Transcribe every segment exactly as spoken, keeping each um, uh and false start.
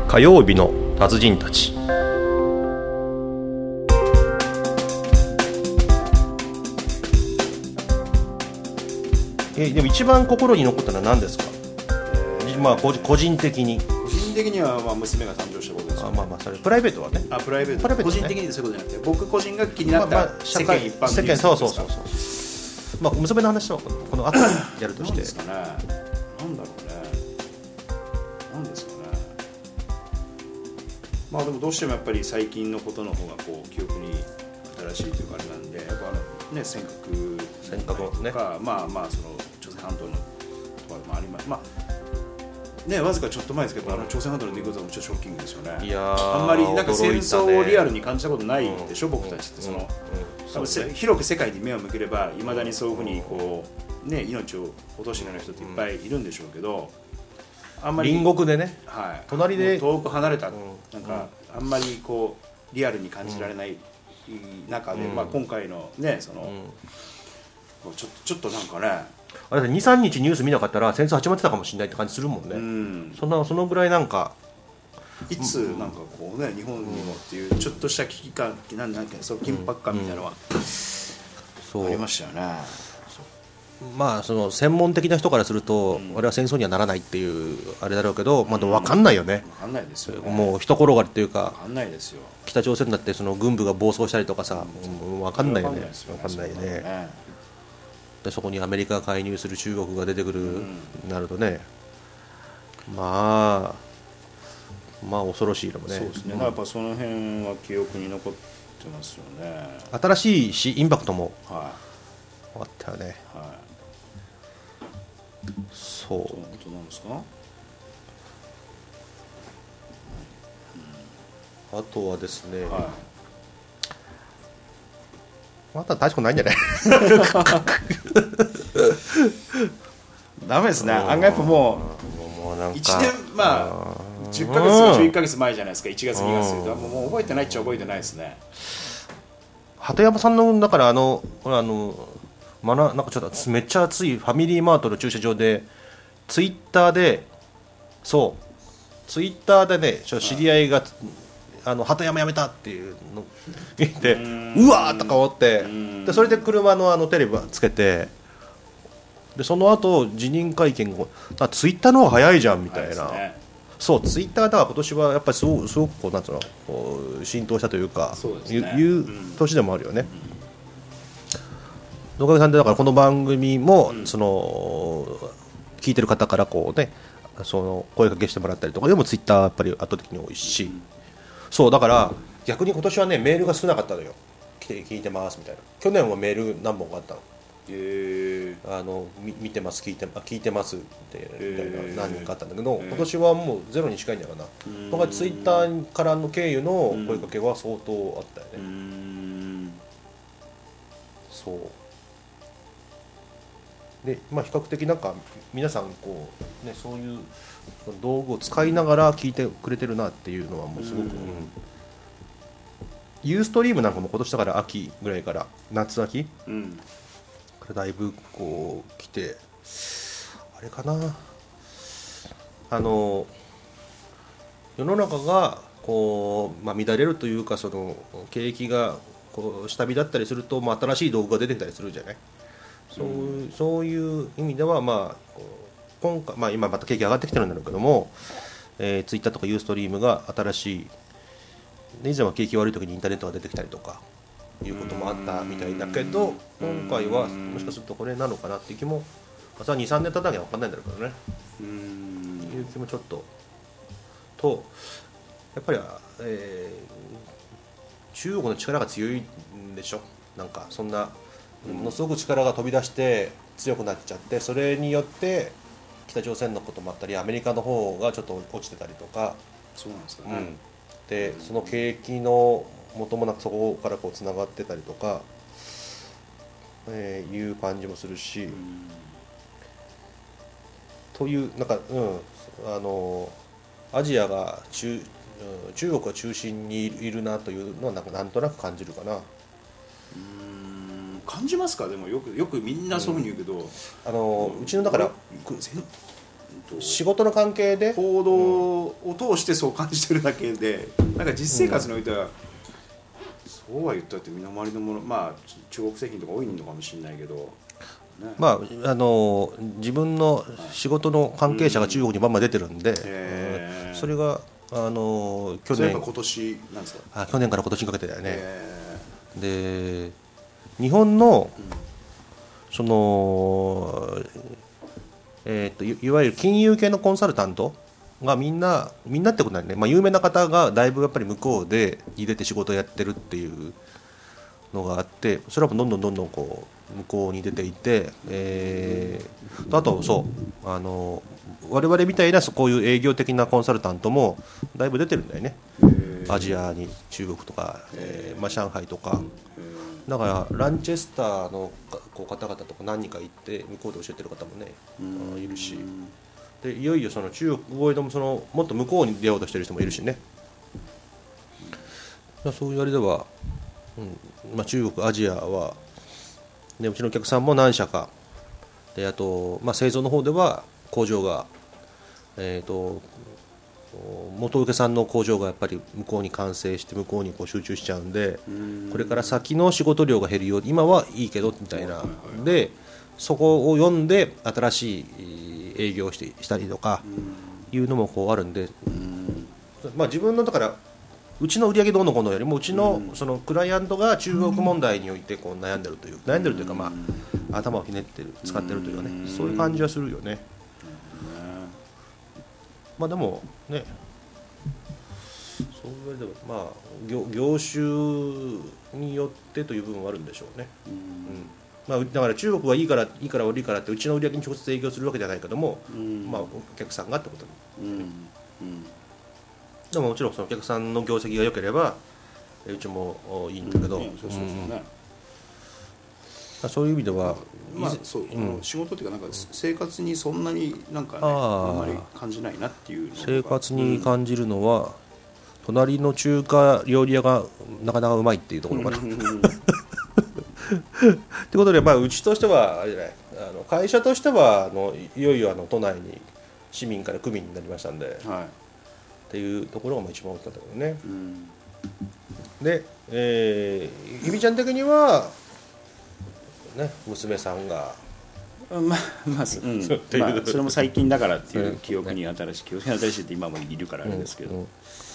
火曜日の達人たち。えでも一番心に残ったのは何ですか？えー、まあ個人的に個人的にはまあ娘が誕生したことですよ、ね。 あまあまあそれプライベートはね。 あプライベート。 プライベートね、 個人的にそういうことじゃなくて、僕個人が気になった、まあまあ、世間一般のニュースですか。 そうそうそうそう。まあ娘の話はこの後やるとして。 何ですかね。なんだろうね。何ですかね。まあでもどうしてもやっぱり最近のことの方がこう記憶に新しいというかあれなんで、やっぱあのね尖閣尖閣とか、 ね、まあまあその朝鮮半島のとかもあります。まあね、わずかちょっと前ですけど、あの朝鮮半島の出来事もちょっとショッキングですよね。 いやあんまりなんか戦争をリアルに感じたことないでしょ、うん、僕たちってその、うんうんそうね、 広く世界に目を向ければいまだにそういうふうにこう、ね、命を落としている人っていっぱいいるんでしょうけど、あんまり隣国でね、 はい、 隣で遠く離れた、 うん、 なんかあんまりこうリアルに感じられない中で、うんまあ、今回のねその、うん、ちょっとちょっとなんかねあれ にさんにちニュース見なかったら戦争始まってたかもしれないって感じするもんね、うん、そんなそのぐらいなんかいつなんかこうね日本にもっていうちょっとした危機感なんなんかそう緊迫感みたいなのは、うんうん、そうありましたよね。 まあその専門的な人からすると、うん、あれは戦争にはならないっていうあれだろうけど、まあ、でも分かんないよね、 分かんないですよね。 もう一転がりっていうか分かんないですよ。 北朝鮮だってその軍部が暴走したりとかさ、うん、分かんないよね。分かんないね。でそこにアメリカが介入する中国が出てくる、うん、なるとね、まあまあ恐ろしいのもね。 そうですね、うん、やっぱその辺は記憶に残ってますよね。 新しいしインパクトもあったよね、はいはい、そうそういうことなんですか。 うん、あとはですね、はい、また大したことないんじゃないダメですね。案外やっぱもういちねんまあじゅっかげつかじゅういっかげつまえじゃないですか。いちがつにがつともう覚えてないっちゃ覚えてないですね。 鳩山さんのだからあのあのまななんかちょっとめっちゃ熱いファミリーマートの駐車場でツイッターでそうツイッターでねちょ知り合いがあの鳩山やめたっていうの見て う, うわーとか思ってでそれで車のあのテレビつけてでその後辞任会見をツイッターの方が早いじゃんみたいな、ね、そうツイッターだから今年はやっぱりすごくすごくこうなんつうのこう浸透したというかそうですね、 いう年でもあるよね。おかげさんでだからこの番組も、うん、その聞いてる方からこうねその声かけしてもらったりとかでもツイッターやっぱり圧倒的に多いし、うん、そうだから逆に今年はねメールが少なかったのよ。来て聞いてますみたいな。去年はメール何本かあったの。 へあの見てます聞いて聞いてますってみたいな何人かあったんだけど今年はもうゼロに近いんだろうな。だからツイッターからの経由の声かけは相当あったよね。うんそうで、まあ、比較的なんか皆さんこう、ね、そういう道具を使いながら聞いてくれてるなっていうのはもうすごく、うん、ユーストリームなんかも今年だから秋ぐらいから夏秋、うん、からだいぶこう来てあれかなあの世の中がこう、まあ、乱れるというかその景気がこう下火だったりすると、まあ、新しい道具が出てきたりするじゃない。そう、うん、そういう意味では、まあ今回まあ、今また景気上がってきてるんだろうけども、えー、ツイッターとかユーストリームが新しい以前は景気悪い時にインターネットが出てきたりとかいうこともあったみたいだけど今回はもしかするとこれなのかなっていう気も、まあ、それはにさんねん経たなきゃ分かんないんだろうけどねうーんいう気もちょっととやっぱり、えー、中国の力が強いんでしょ。なんかそんなものすごく力が飛び出して強くなっちゃってそれによって北朝鮮のこともあったりアメリカの方がちょっと落ちてたりとかそうなんですかね、うん、 でその景気の元もなくそこからこうつながってたりとか、えー、いう感じもするし、うん、というなんか、うん、あのアジアが中、うん、中国が中心にいるなというのはなんかなんとなく感じるかな。 感じますか。でもよくよくみんなそういうふうに言うけど、うん、 あのうちのだから仕事の関係で報道を通してそう感じてるだけで、なんか実生活においては、うん、そうは言ったって身の回りのもの、まあ中国製品とか多いのかもしれないけど、ね、 まああの自分の仕事の関係者が中国にバンバン出てるんで、うん、それがあの去年今年なんですか。 あ去年から今年にかけてだよね。で日本の、うん、そのえー、と い, いわゆる金融系のコンサルタントがみんなみんなってことなんで、ね、まあ、有名な方がだいぶやっぱり向こうでに出て仕事をやってるっていうのがあって、それはどんどんどんどんこう向こうに出ていて、えー、あとそうあの我々みたいなこういう営業的なコンサルタントもだいぶ出てるんだよね。アジアに中国とか、えーまあ、上海とかだからランチェスターのこう方々とか何人か行って向こうで教えてる方もねいるし、でいよいよその中国語でもそのもっと向こうに出ようとしてる人もいるしね。そういうあれでは、うんまあ、中国アジアは、ね、うちのお客さんも何社かで、あと、まあ、製造の方では工場が、えーと元請けさんの工場がやっぱり向こうに完成して向こうにこう集中しちゃうんで、これから先の仕事量が減るよ、今はいいけどみたいなで、そこを読んで新しい営業をしてしたりとかいうのもこうあるんで、まあ、自分のだからうちの売り上げどうのこうのよりもうちのそのクライアントが中国問題においてこう悩んでるという悩んでるというか、まあ頭をひねってる使ってるというかね、そういう感じはするよね。まあでもね、そういうわけではまあ 業, 業種によってという部分はあるんでしょうね。うんうんまあ、だから中国はいいからいいから悪いからってうちの売り上げに直接営業するわけじゃないけども、まあ、お客さんがってことに、うんうん、でももちろんそのお客さんの業績が良ければうちもいいんだけど、うんうんそうそうそうね、そういう意味では、 まあそううん、仕事っていうかなんか生活にそんなになんかね あ, あんまり感じないなっていうのが生活に感じるのは、うん、隣の中華料理屋がなかなかうまいっていうところかな。ということで、まあ、うちとしてはあれじゃないあの会社としてはあのいよいよあの都内に市民から区民になりましたんで、はい、っていうところが一番大きかったけどね。うん、で、えー、ひびちゃん的にはね、娘さんがまあまあ、うんまあ、それも最近だからっていう記憶に新しい記憶に新しいって今もいるからあれですけど、うんうん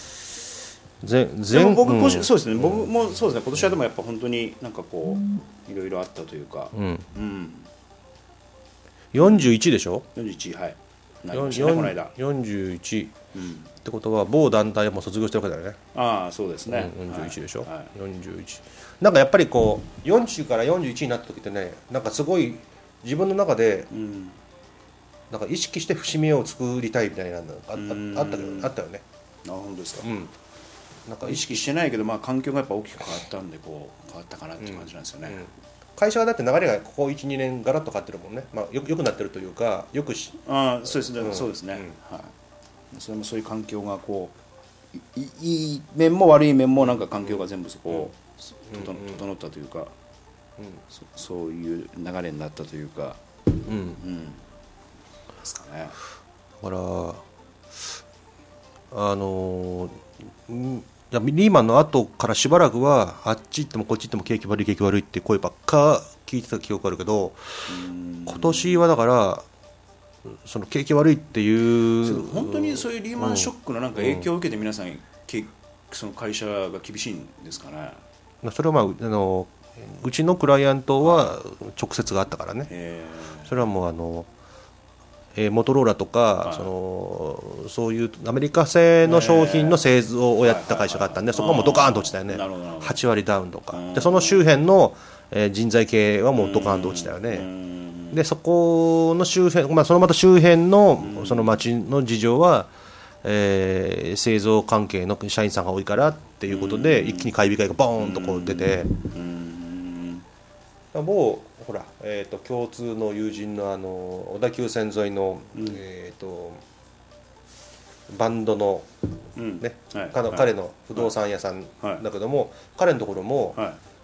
でも僕、うん、そうですね、僕もそうですね、今年はでもやっぱ本当になんかこういろいろあったというか、うんうん、 よんじゅういちでしょ。 よんじゅういち、はい、なりましたねこの間。 よんじゅういち、うん、ってことは某団体はもう卒業してるわけだよね。 ああそうですね、 うん、よんじゅういちでしょ、はい、よんじゅういちなんかやっぱりこうよんじゅうからよんじゅういちになった時ってね、なんかすごい自分の中で、うん、なんか意識して節目を作りたいみたいなのがあったあったあったよね。 あ本当ですか。 うんなんか意識してないけど、まあ、環境がやっぱ大きく変わったんでこう変わったかなっていう感じなんですよね。うんうん、 会社がだって流れがここ いち,に 年ガラッと変わってるもんね、まあ、よ, よくなってるというかよくしあそうですね、うん、そうですね、うんはい、それもそういう環境がこう い, いい面も悪い面もなんか環境が全部そこ、うん、整, 整ったというか、うん、そ, そういう流れになったというか、うんうん、ですかね。 だからあのーリーマンの後からしばらくはあっち行ってもこっち行っても景気悪い景気悪いって声ばっか聞いてた記憶あるけど、今年はだからその景気悪いっていう本当にそういうリーマンショックのなんか影響を受けて皆さん、うん、その会社が厳しいんですかね。 それは、まあ、あのうちのクライアントは直接があったからね。それはもうあのえー、モトローラとか、はい、そのそういうアメリカ製の商品の製造をやった会社があったんで、そこはもうドカーンと落ちたよね。はちわりダウンとかで、その周辺の、えー、人材系はもうドカーンと落ちたよね。でそこの周辺、まあ、そのまた周辺のその町の事情は、えー、製造関係の社員さんが多いからっていうことで一気に買い控えがボーンとこう出て、某ほら、えー、と共通の友人の、あの小田急線沿いの、うんえー、とバンドの、うんねはい、彼の不動産屋さんだけども、はい、彼のところも、はい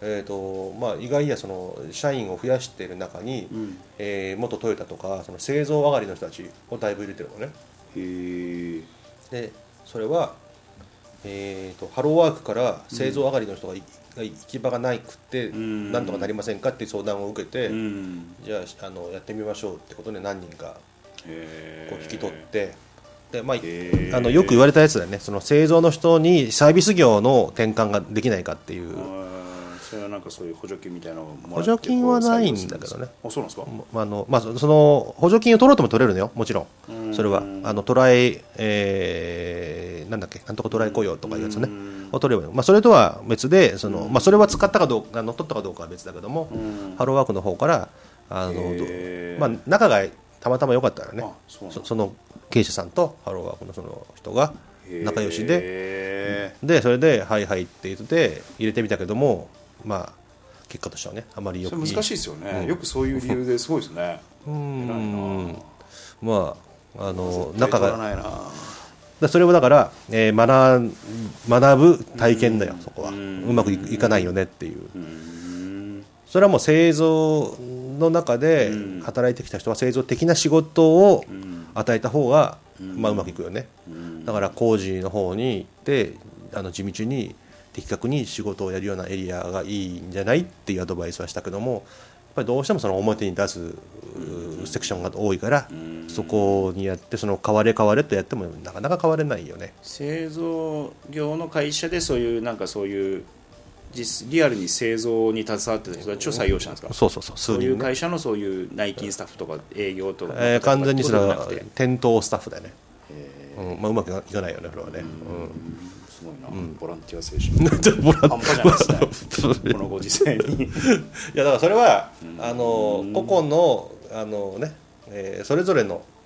えーとまあ、意外やその社員を増やしている中に、 うんえー、元トヨタとかその製造上がりの人たちをだいぶ入れてるのね。 へえ。 でそれは、えー、とハローワークから製造上がりの人が、うん、が行き場がないくて、うん、なんとかなりませんかっていう相談を受けて、うん、じゃあ、あのやってみましょうってことで何人かこう引き取ってで、まあ、あのよく言われたやつだよね。その製造の人にサービス業の転換ができないかっていう。 それはなんかそういう補助金みたいなのをもらって補助金はないんだけどね。 あ、そうなんですか。 まあのまあ、その補助金を取ろうとも取れるのよ、もちろん。それはあのトライ、えー、なんだっけ、なんとかトライ雇用とかいうやつねを取れば、まあ、それとは別でその、まあ、それは使ったかどうか乗っ取ったかどうかは別だけども、ハローワークの方からあの、まあ、仲がたまたま良かったらね、そ, その経営者さんとハローワークのその人が仲良しで、でそれではいはいって言って入れてみたけども、まあ結果としてはねあまりよく難しいですよね、うん、よくそういう理由ですごいですね。 うーんまああの仲がないな。 それはだから、えー、学, 学ぶ体験だよ、そこは。うまくいかないよねっていう。うそれはもう製造の中で働いてきた人は製造的な仕事を与えた方が、まあ、うまくいくよね。だから工事の方に行ってあの地道に的確に仕事をやるようなエリアがいいんじゃないっていうアドバイスはしたけども、やっぱりどうしてもその表に出すセクションが多いから、そこにやってその変われ変われとやってもなかなか変われないよね。 製造業の会社でそういうなんかそういう実リアルに製造に携わってた人たちを採用したんですか。 そうそうそう、 そういう会社のそういう内勤スタッフとか営業とか、 えー、完全にそれは店頭スタッフだよね。うんまあ、うまくいかないよね、それはね。うんすごいな、うん、ボランティア精神半端じゃないですねこのご時世にいやだからそれはあの個々のあの、ねえー、それぞれの、うん、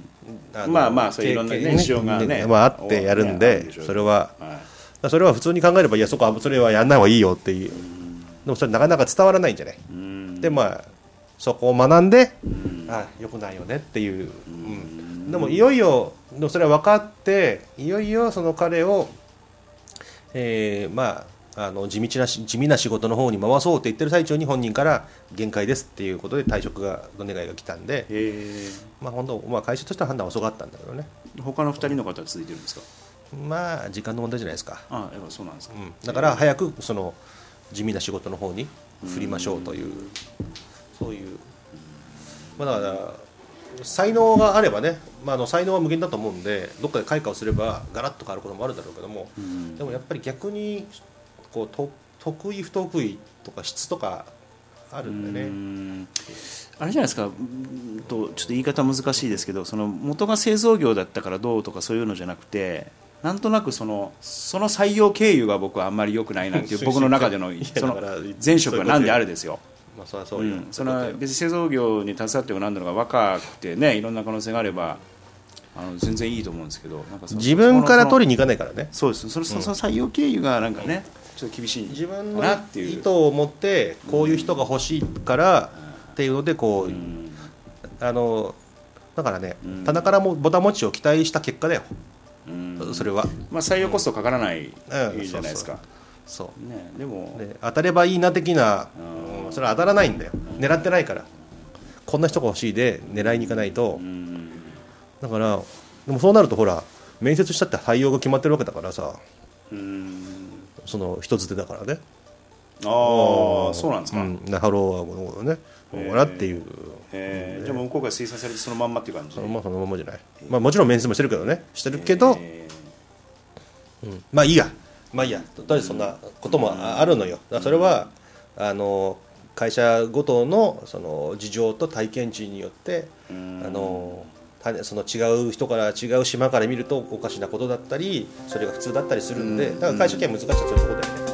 あのまあまあそういういろんな、ね、事情がね、 まあ、あってやるんで、ね、それは、はい、それは普通に考えればいやそこはそれはやんない方がいいよっていう、うん、でもそれなかなか伝わらないんじゃない、うん、でまあそこを学んで、うん、あよくないよねっていう、うん、でもいよいよそれは分かっていよいよその彼をえー、まああの地道な地味な仕事の方に回そうって言ってる最中に本人から限界ですっていうことで退職がの願いが来たんで、まあ本当まあ会社としては判断は遅かったんだけどね。 他のふたりの方は続いてるんですか。 まあ時間の問題じゃないですか。 ああやっぱそうなんですか、うん、 だから早くその地味な仕事の方に振りましょうという、うそういう、まあ、だから才能があればね、まあ、あの才能は無限だと思うんでどっかで開花をすればガラッと変わることもあるだろうけども、うん、でもやっぱり逆にこうと得意不得意とか質とかあるんでね。うんあれじゃないですかとちょっと言い方難しいですけどその元が製造業だったからどうとかそういうのじゃなくてなんとなくそのその採用経由が僕はあんまり良くないなっていう僕の中でのその前職は何であれですよ。 まあ、それはそういう、うん、 その別に製造業に携わっても何だろうが若くてねいろんな可能性があればあの全然いいと思うんですけどなんかその自分から取りに行かないからね。 そうですその、うん、その採用経由がなんかねちょっと厳しい自分の意図を持ってこういう人が欲しいからっていうのでこう、うん、あのだからね、うん、棚からもボタン持ちを期待した結果だよ、うん、それは、 まあ、採用コストかからないじゃないですか。 そうね、でもで当たればいいな的な、うん、それは当たらないんだよ。狙ってないからこんな人が欲しいで狙いに行かないと、うん、だからでもそうなるとほら面接したって採用が決まってるわけだからさ、うん、その人づてだからね。 ああそうなんですか、うん、 ハローワークのことねほらっていう、 えー、じゃあもう向こうが推薦されてそのまんまっていう感じ。 そのままそのままじゃない、まあ、もちろん面接もしてるけどねしてるけど、うん、まあいいやまあいいやとりあえずそんなこともあるのよ。だからそれはあの会社ごとのその事情と体験値によってあのその違う人から違う島から見るとおかしなことだったりそれが普通だったりするんでだから会社経営難しいのはそういうところだよね。